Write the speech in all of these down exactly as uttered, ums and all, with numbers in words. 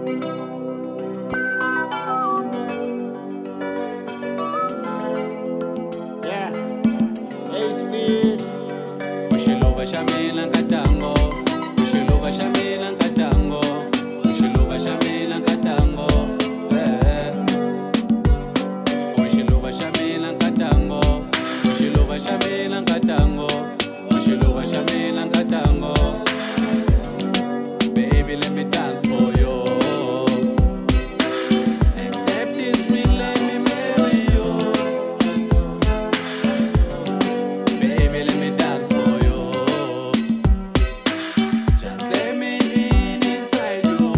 Yeah, Ace V. Ushiluva shamila nkatango, ushiluva shamila nkatango, ushiluva shamila nkatango, eh. Ushiluva shamila nkatango, ushiluva shamila nkatango, ushiluva shamila nkatango. Baby, let me dance for you. Accept this ring, let me marry you. Baby, let me dance for you. Just let me in inside you.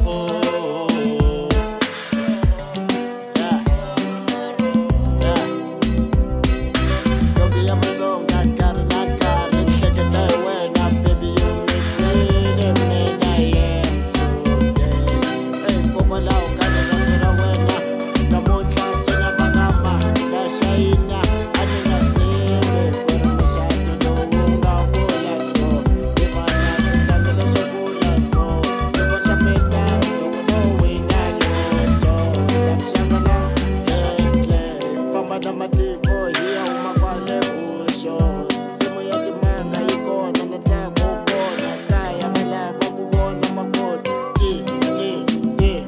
Yeah, yeah. Don't be a song that got it, not got it. Shake it that way now, baby. You make me the man I am today. Hey, Papa Lau, got it up to the winner. The moon class in a bagama, the shina. I think that's it. But I'm shy to do unga kula so. If I not to tell the kula so. If I shop it down, don't know we not know. Jack Shabala, hey, play. Famba na matipo, hiya umakwale usho. Simu ya dimanga ikona, nataka ukona. Kaya malaba kubona makoti. Di, di, di.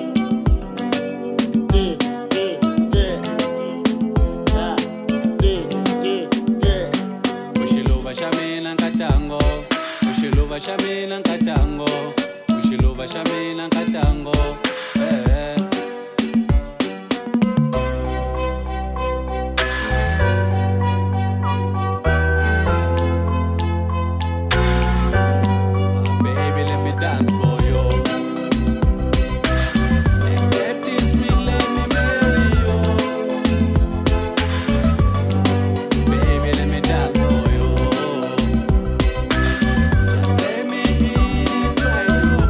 Di, di, di. Yeah, di, di, di. Ushiluva shamila nkatango, ushiluva shamila nkatango, ushiluva shamila nkatango, eh. Baby, let me dance for you. Accept this ring, let me marry you. Baby, let me dance for you. Just let me in inside you.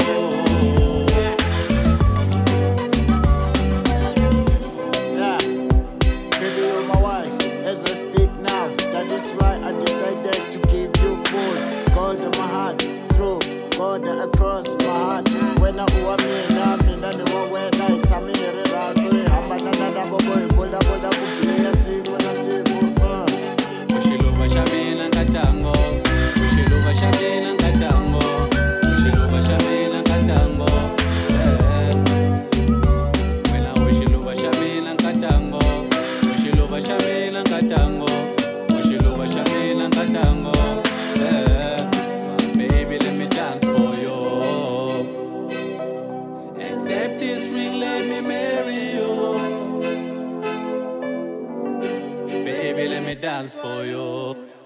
Yeah, baby, you're my wife. As I speak now, that is why I decided to give you food. God in my heart, through God across my heart. When I want me, now me, now the one where nights I'm in the round. I'm another boy, boda boda boda. See when I see you, son. Ushiluva shamila nkatango, ushiluva shamila nkatango, ushiluva shamila nkatango, eh. Wena ushiluva shamila nkatango, ushiluva shamila nkatango, ushiluva shamila nkatango, eh. Baby, let me dance for you. Accept this ring, let me marry you. Baby, let me dance for you.